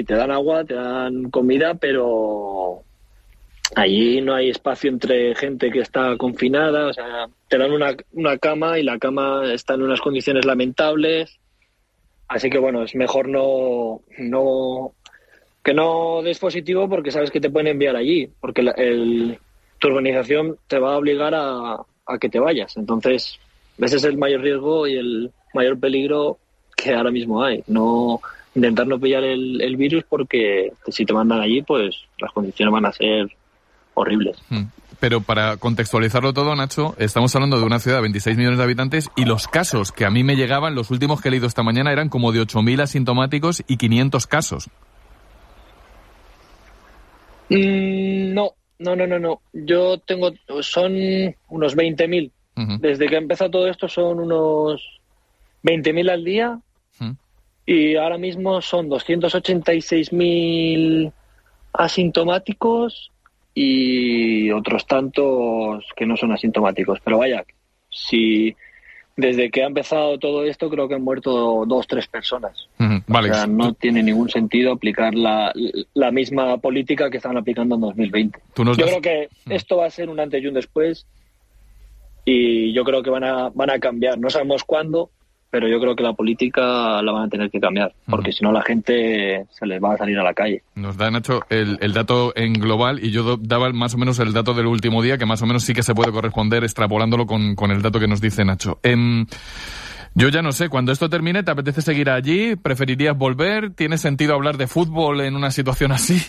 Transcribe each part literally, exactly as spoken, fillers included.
te dan agua, te dan comida, pero allí no hay espacio entre gente que está confinada. O sea, te dan una, una cama y la cama está en unas condiciones lamentables. Así que bueno, es mejor no, no que no des positivo porque sabes que te pueden enviar allí, porque la, el, tu organización te va a obligar a, a que te vayas. Entonces, ese es el mayor riesgo y el mayor peligro que ahora mismo hay. No intentar no pillar el, el virus, porque si te mandan allí, pues las condiciones van a ser horribles. Pero para contextualizarlo todo, Nacho, estamos hablando de una ciudad de veintiséis millones de habitantes y los casos que a mí me llegaban, los últimos que he leído esta mañana, eran como de ocho mil asintomáticos y quinientos casos. Mm, no, no, no, no, no. Yo tengo, son unos veinte mil. Uh-huh. Desde que ha empezado todo esto son unos veinte mil al día. Uh-huh. Y ahora mismo son doscientos ochenta y seis mil asintomáticos y otros tantos que no son asintomáticos. Pero vaya, si desde que ha empezado todo esto creo que han muerto dos, tres personas. Uh-huh. Vale. O sea, no tiene ningún sentido aplicar la, la misma política que estaban aplicando en dos mil veinte. Yo das... creo que esto va a ser un antes y un después y yo creo que van a, van a cambiar. No sabemos cuándo, pero yo creo que la política la van a tener que cambiar, porque uh-huh. si no la gente se les va a salir a la calle. Nos da, Nacho, el, el dato en global, y yo do, daba más o menos el dato del último día, que más o menos sí que se puede corresponder extrapolándolo con, con el dato que nos dice Nacho. Eh, yo ya no sé, cuando esto termine, ¿te apetece seguir allí? ¿Preferirías volver? ¿Tiene sentido hablar de fútbol en una situación así?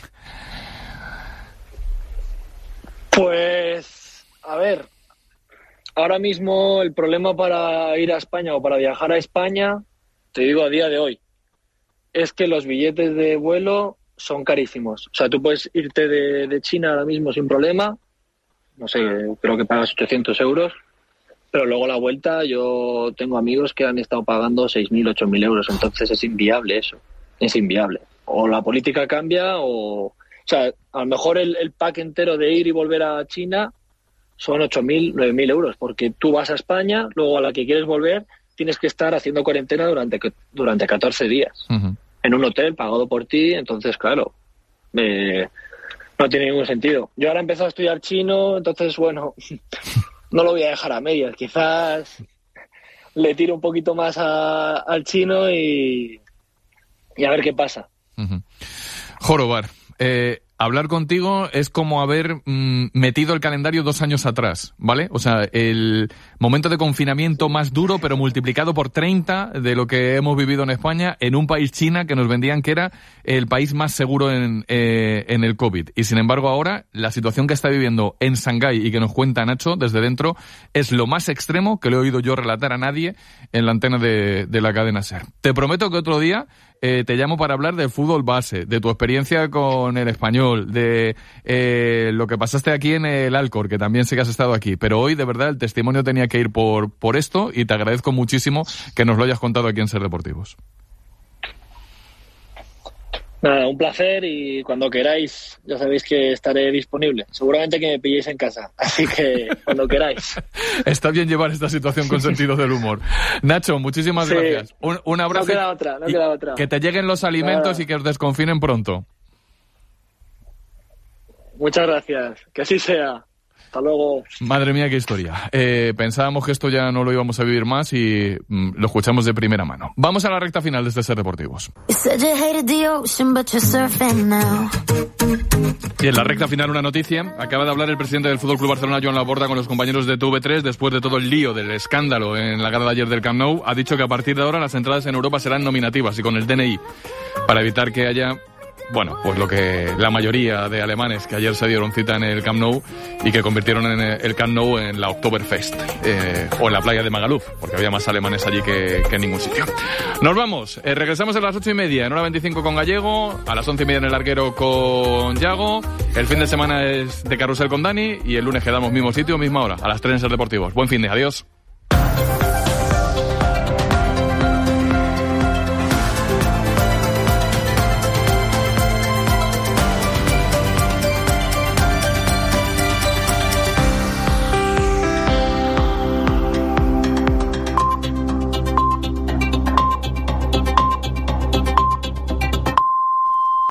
Pues, a ver... Ahora mismo el problema para ir a España o para viajar a España, te digo a día de hoy, es que los billetes de vuelo son carísimos. O sea, tú puedes irte de, de China ahora mismo sin problema, no sé, creo que pagas ochocientos euros, pero luego la vuelta yo tengo amigos que han estado pagando seis mil, ocho mil euros, entonces es inviable eso, es inviable. O la política cambia o... O sea, a lo mejor el, el pack entero de ir y volver a China... son ocho mil, nueve mil euros, porque tú vas a España, luego a la que quieres volver, tienes que estar haciendo cuarentena durante durante catorce días, uh-huh. en un hotel pagado por ti, entonces, claro, eh, no tiene ningún sentido. Yo ahora he empezado a estudiar chino, entonces, bueno, no lo voy a dejar a medias, quizás le tiro un poquito más a, al chino y, y a ver qué pasa. Uh-huh. Jorobar, eh... hablar contigo es como haber mmm, metido el calendario dos años atrás, ¿vale? O sea, el momento de confinamiento más duro, pero multiplicado por treinta de lo que hemos vivido en España, en un país, China, que nos vendían que era el país más seguro en, eh, en el COVID. Y sin embargo ahora, la situación que está viviendo en Shanghái y que nos cuenta Nacho desde dentro es lo más extremo que le he oído yo relatar a nadie en la antena de, de la cadena SER. Te prometo que otro día eh, te llamo para hablar de fútbol base, de tu experiencia con el Español, de eh, lo que pasaste aquí en el Alcor, que también sé que has estado aquí, pero hoy de verdad el testimonio tenía que ir por, por esto y te agradezco muchísimo que nos lo hayas contado aquí en SER Deportivos. Nada, un placer y cuando queráis ya sabéis que estaré disponible. Seguramente que me pilléis en casa, así que cuando queráis. Está bien llevar esta situación con sentido del humor. Nacho, muchísimas sí. gracias. Un, un abrazo. No queda otra, no queda otra. Que te lleguen los alimentos Nada. Y que os desconfinen pronto. Muchas gracias, que así sea. Hasta luego. Madre mía, qué historia. Eh, pensábamos que esto ya no lo íbamos a vivir más y mm, lo escuchamos de primera mano. Vamos a la recta final de este SER Deportivos. Y en la recta final una noticia. Acaba de hablar el presidente del F C Barcelona, Joan Laporta, con los compañeros de T V tres después de todo el lío del escándalo en la gala de ayer del Camp Nou. Ha dicho que a partir de ahora las entradas en Europa serán nominativas y con el D N I para evitar que haya... Bueno, pues lo que la mayoría de alemanes que ayer se dieron cita en el Camp Nou y que convirtieron en el Camp Nou en la Oktoberfest, eh, o en la playa de Magaluf, porque había más alemanes allí que, que en ningún sitio. Nos vamos, eh, regresamos a las ocho y media, en hora veinticinco con Gallego, a las once y media en el Arquero con Yago, el fin de semana es de Carrusel con Dani y el lunes quedamos mismo sitio, misma hora, a las tres en SER Deportivos. Buen fin de, adiós.